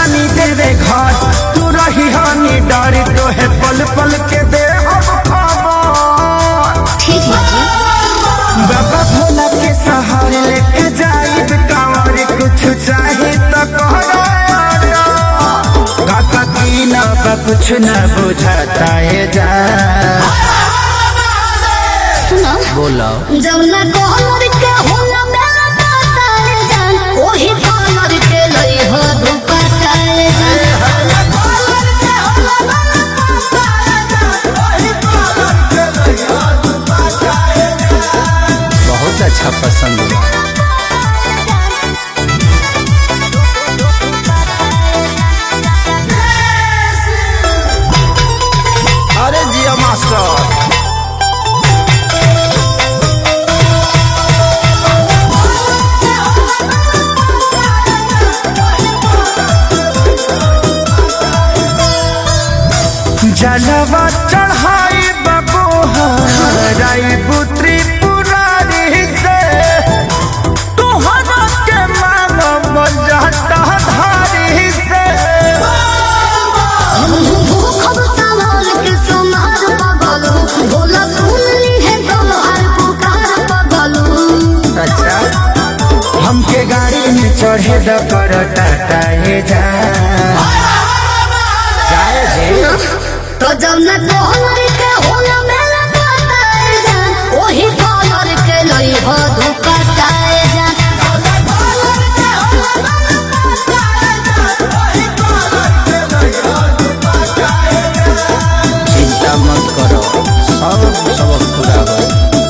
जानी देवे घर तू रही हानि डरी तो है पल पल के दे खबर। ठीक है जी। बाबा भोला के सहारे लेके जाइब कांवर कुछ चाहे तो कहरा काका की ना कुछ न बुझाता है जा। सुनो बोलो जब ना कॉलर के होला मेरा ताताए जान ओही कॉलर के लई हो दुपट्टाए जान कॉलर के होला मेरा ताताए जान ओही कॉलर के लई हो दुपट्टाए जान। बहुत अच्छा पसंद हुआ। अरे जिया मास्टर जलवा चढ़ाई बबोहराई पुत्री पुरारी से तुहरा के मानव जाता धारी से। भूखब सावर के सोनार पगलू भोला सुनली है तोहार पुकार पगलू। अच्छा हमके गाड़ी में चढ़े द कर टाटा हे जा तो जब न कॉलर के होला मेरा ताताए जान ओही कॉलर के लई हो दुपट्टाए जान कॉलर के होला मेरा ताताए जान ओही कॉलर के लई हो दुपट्टाए जान। चिंता मत करो सब सबक पूरा हो।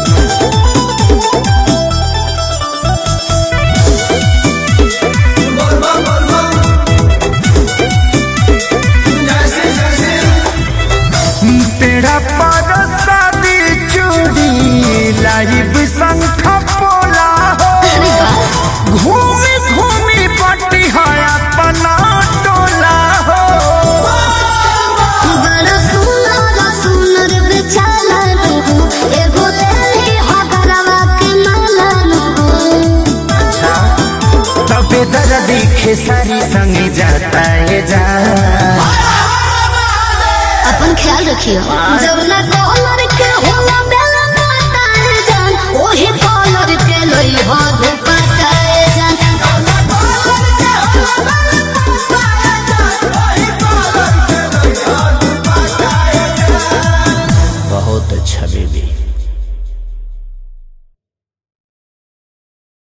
तेरा पर शादी चूड़ी लाइव संख पोला हो घूमी घूमी पट्टी है अपना टोला हो। बड़ा सुनर बेचाला नु एगो लेली हगरवा के माला नु। अच्छा तबे दर्दी खेसारी संग जाता है जा। अपन ख्याल रखियो जब ना कॉलर के होला मेरा ताताए जान ओही कॉलर के लई हो दुपट्टाए जान कॉलर के होला मेरा ताताए जान ओही कॉलर के लई हो दुपट्टाए जान। बहुत अच्छा बेबी।